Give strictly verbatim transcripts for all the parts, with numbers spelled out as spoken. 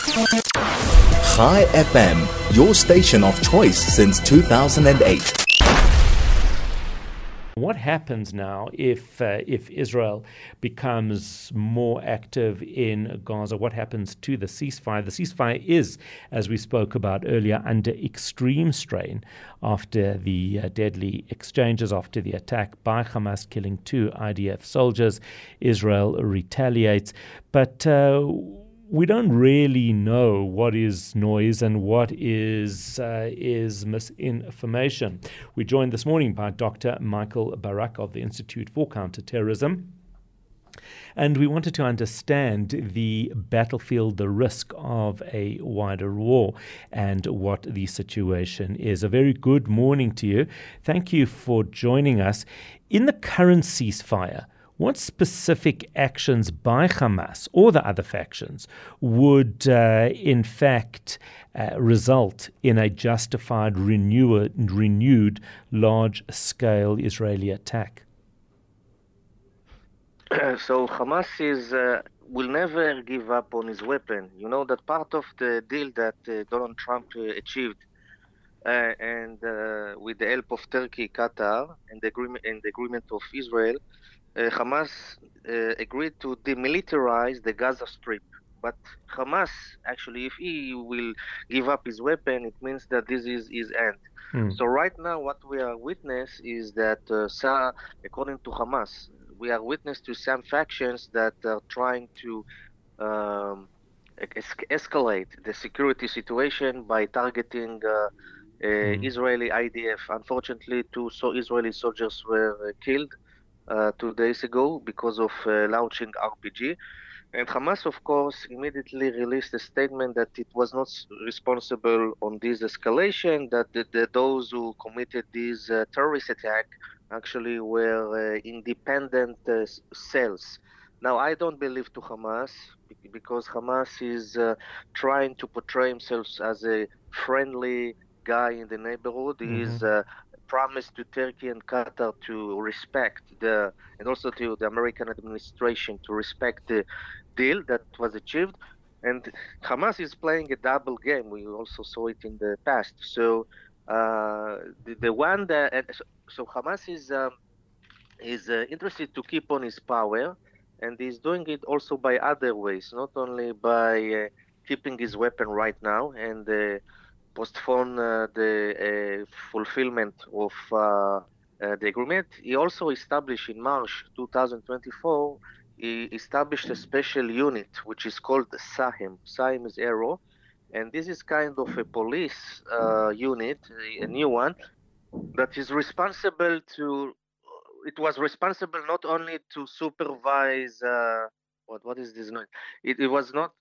Chai F M, your station of choice since two thousand eight. What happens now if uh, if Israel becomes more active in Gaza? What happens to the ceasefire? The ceasefire is, as we spoke about earlier, under extreme strain after the uh, deadly exchanges, after the attack by Hamas killing two I D F soldiers. Israel retaliates, but uh, we don't really know what is noise and what is uh, is misinformation. We're joined this morning by Doctor Michael Barak of the Institute for Counterterrorism. And we wanted to understand the battlefield, the risk of a wider war, and what the situation is. A very good morning to you. Thank you for joining us. In the current ceasefire, what specific actions by Hamas or the other factions would, uh, in fact, uh, result in a justified, renewed, renewed large-scale Israeli attack? So Hamas is uh, will never give up on his weapon. You know that part of the deal that uh, Donald Trump uh, achieved, uh, and uh, with the help of Turkey, Qatar, and the agreement and the agreement of Israel. Uh, Hamas uh, agreed to demilitarize the Gaza Strip. But Hamas, actually, if he will give up his weapon, it means that this is his end. Mm. So right now, what we are witness is that, uh, according to Hamas, we are witness to some factions that are trying to um, es- escalate the security situation by targeting uh, uh, mm. Israeli I D F. Unfortunately, two so Israeli soldiers were uh, killed Uh, two days ago because of uh, launching R P G. And Hamas, of course, immediately released a statement that it was not responsible on this escalation, that the, the, those who committed this uh, terrorist attack actually were uh, independent uh, cells. Now, I don't believe to Hamas because Hamas is uh, trying to portray himself as a friendly guy in the neighborhood. Mm-hmm. He is uh, promised to Turkey and Qatar to respect the, and also to the American administration to respect the deal that was achieved. And Hamas is playing a double game. We also saw it in the past. So uh, the, the one that, and so, so Hamas is um, is uh, interested to keep on his power, and he's doing it also by other ways, not only by uh, keeping his weapon right now and uh, postpone uh, the uh, fulfillment of uh, uh, the agreement. He also established in March twenty twenty-four, he established a special unit which is called Sahim. Sahim is arrow, and this is kind of a police uh, unit, a new one, that is responsible to, it was responsible not only to supervise, uh, what what is this noise? It, it was not,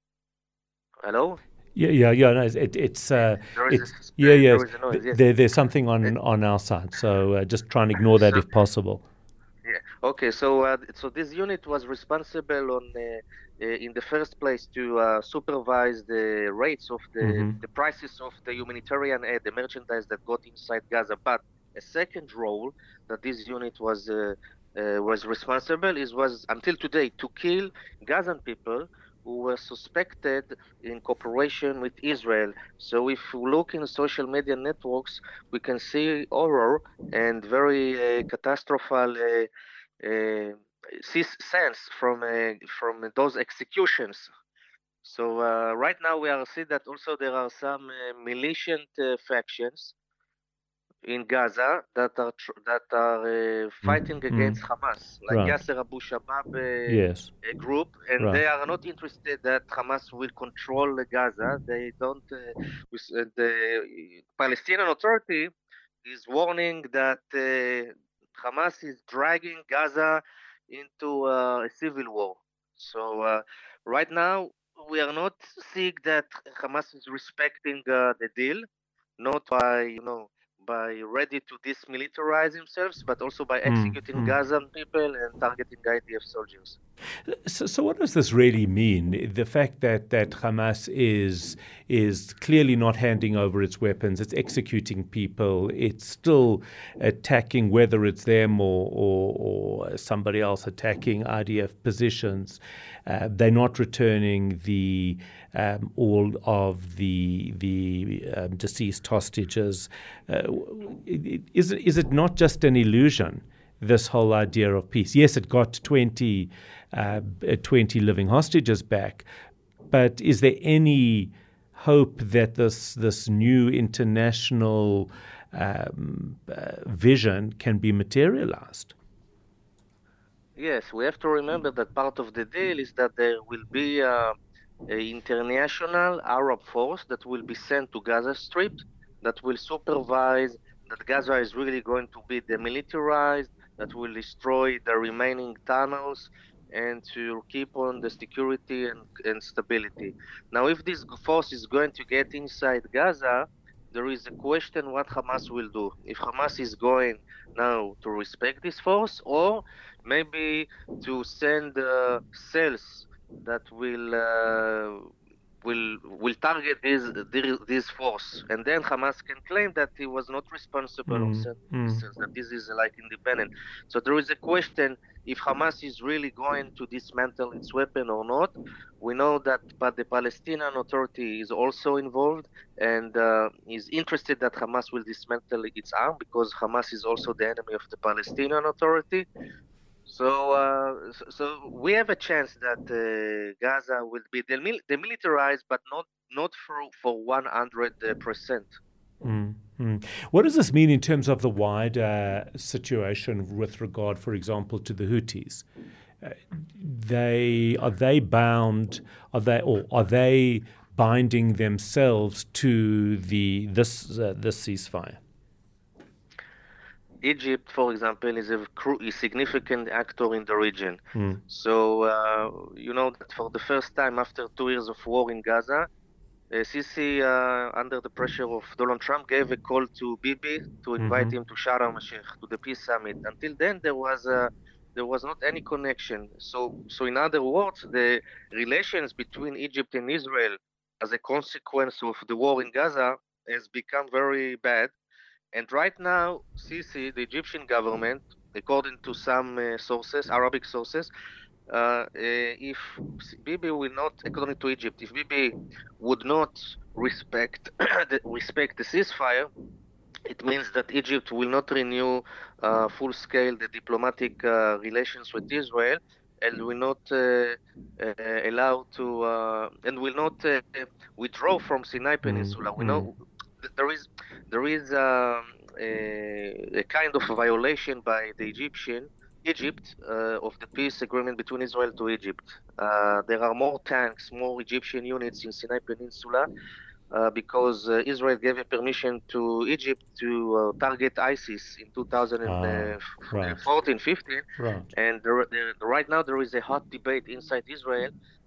hello? Yeah, yeah, yeah. No, it, it's uh, it's a, yeah, yes. There noise, yes. There, there's something on, on our side, so uh, just try and ignore that so, if possible. Yeah. Okay. So, uh, so this unit was responsible on, uh, uh, in the first place, to uh, supervise the rates of the mm-hmm. the prices of the humanitarian aid, the merchandise that got inside Gaza. But a second role that this unit was uh, uh, was responsible is was until today to kill Gazan people who were suspected in cooperation with Israel. So if we look in social media networks, we can see horror and very uh, catastrophic uh, uh, sense from uh, from those executions. So uh, right now we are seeing that also there are some uh, militant uh, factions in Gaza that are tr- that are uh, fighting mm. against Hamas, like right. Yasser Abu Shabab uh, yes. a group, and right. they are not interested that Hamas will control Gaza. They don't. Uh, with, uh, the Palestinian Authority is warning that uh, Hamas is dragging Gaza into uh, a civil war. So uh, right now we are not seeing that Hamas is respecting uh, the deal, not by you know. by ready to dismilitarize themselves, but also by executing mm, mm. Gazan people and targeting I D F soldiers. So, so what does this really mean? The fact that, that Hamas is is clearly not handing over its weapons, it's executing people, it's still attacking, whether it's them or, or, or somebody else attacking I D F positions. Uh, they're not returning the um, all of the the um, deceased hostages. Uh, is is it not just an illusion, this whole idea of peace? Yes, it got twenty, uh, twenty living hostages back, but is there any hope that this this new international um, uh, vision can be materialized? Yes, we have to remember that part of the deal is that there will be uh, an international Arab force that will be sent to Gaza Strip that will supervise that Gaza is really going to be demilitarized, that will destroy the remaining tunnels and to keep on the security and, and stability. Now, if this force is going to get inside Gaza, there is a question what Hamas will do. If Hamas is going now to respect this force, or maybe to send uh, cells that will uh, will will target this this force, and then Hamas can claim that he was not responsible mm, or sending mm. missiles, that this is like independent. So there is a question if Hamas is really going to dismantle its weapon or not. We know that but the Palestinian Authority is also involved and uh, is interested that Hamas will dismantle its arm, because Hamas is also the enemy of the Palestinian Authority. So, uh, so we have a chance that uh, Gaza will be demil- demilitarized, but not not for for one hundred percent. Mm-hmm. What does this mean in terms of the wider situation with regard, for example, to the Houthis? Uh, they are they bound? Are they or are they binding themselves to the this uh, this ceasefire? Egypt, for example, is a, cru- a significant actor in the region. Mm. So, uh, you know that for the first time after two years of war in Gaza, uh, Sisi, uh, under the pressure of Donald Trump, gave a call to Bibi to invite mm-hmm. him to Sharm el-Sheikh, to the peace summit. Until then, there was uh, there was not any connection. So, so in other words, the relations between Egypt and Israel, as a consequence of the war in Gaza, has become very bad. And right now, Sisi, the Egyptian government, according to some uh, sources, Arabic sources, uh, uh, if Bibi will not, according to Egypt, if Bibi would not respect the, respect the ceasefire, it means that Egypt will not renew uh, full-scale the diplomatic uh, relations with Israel, and will not uh, uh, allow to, uh, and will not uh, withdraw from Sinai Peninsula. Mm, we mm. know there is there is um, a, a kind of violation by the Egyptian Egypt uh, of the peace agreement between Israel to Egypt. Uh, there are more tanks, more Egyptian units in Sinai Peninsula uh, because uh, Israel gave a permission to Egypt to uh, target ISIS in two thousand fourteen fifteen. Right. And there, there, right now there is a hot debate inside Israel.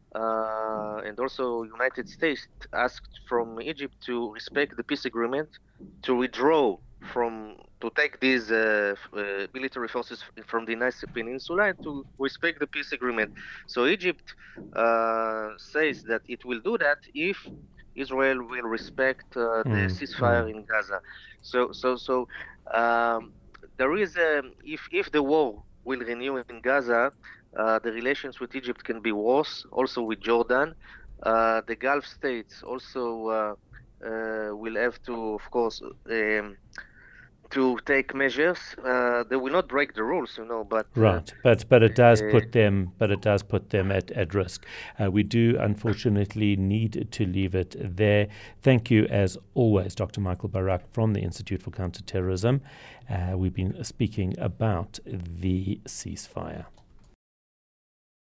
Uh, and also United States asked from Egypt to respect the peace agreement, to withdraw from, to take these uh, uh, military forces from the Sinai Peninsula, and to respect the peace agreement. So Egypt uh, says that it will do that if Israel will respect uh, the mm, ceasefire mm. in Gaza. So, so, so um, there is a, if if the war will renew in Gaza, Uh, the relations with Egypt can be worse, also with Jordan. Uh, the Gulf states also uh, uh, will have to, of course, um, to take measures. Uh, they will not break the rules, you know, but uh, right. But but it does uh, put them. But it does put them at at risk. Uh, we do unfortunately need to leave it there. Thank you, as always, Doctor Michael Barak from the Institute for Counterterrorism. Uh, we've been speaking about the ceasefire.